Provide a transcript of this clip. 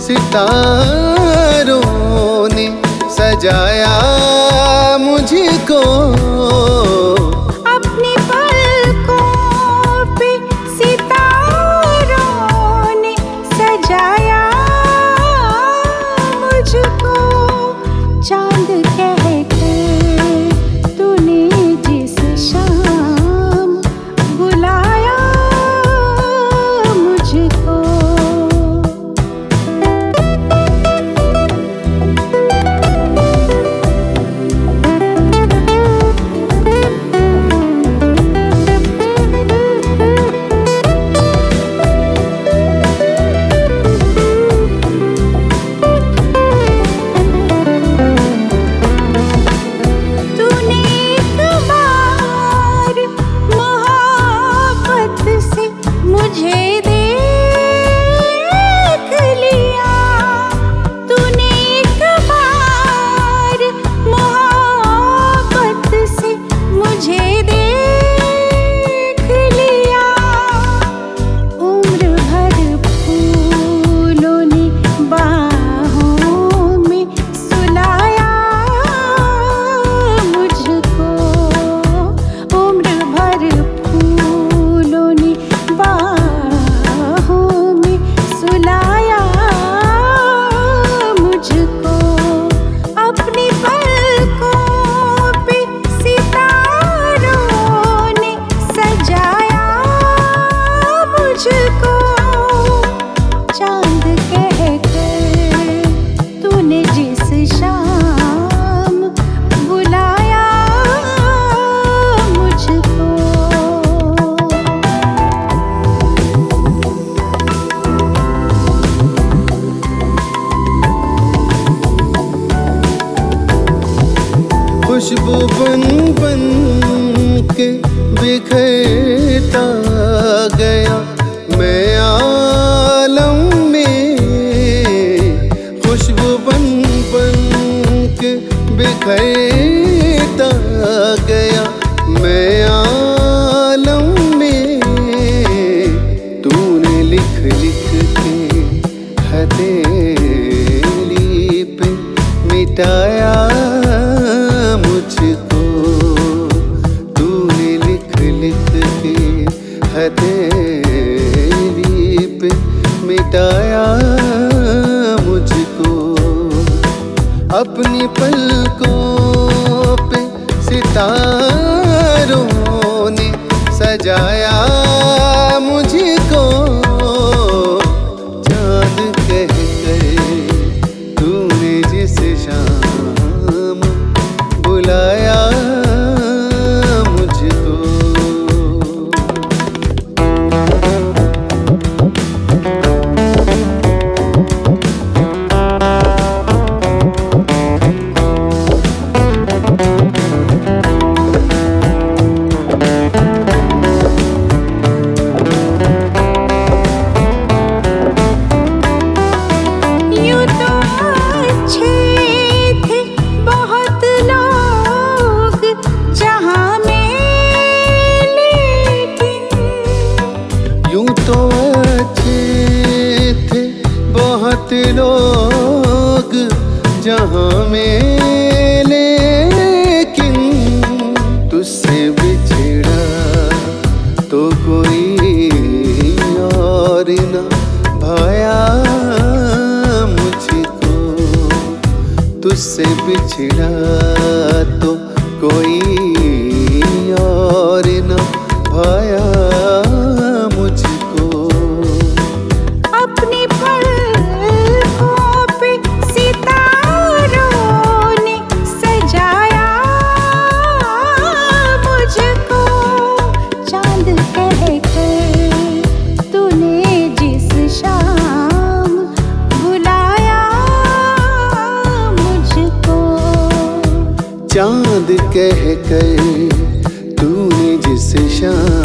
सितारों ने सजाया मुझको। अपनी पलकों पे सितारों ने सजाया मुझको। चांद कहकर तूने जिस शाम बुलाया मुझको। खुशबू बन बन के बिखरता गया मैं आलम में। खुशबू बन बन के बिखरता गया मैं आलम में। तूने लिख लिख के हथेली पे मिटाया मुझको। तूने लिख लिख के हथेली पे मिटाया मुझको। अपनी पलकों पे सितारों ने सजाया मुझको। चांद कहकर तूने जिस शाम बुलाया मुझको। बहुत लोग जहां में, लेकिन तुझसे बिछड़ा तो कोई और न भाया मुझको। तुझसे बिछड़ा तो कोई और न भाया मुझको। अपनी पलकों पे सितारों ने सजाया मुझको। चांद कहकर तूने जिस शाम बुलाया मुझको। चांद कहकर तूने जिस शाम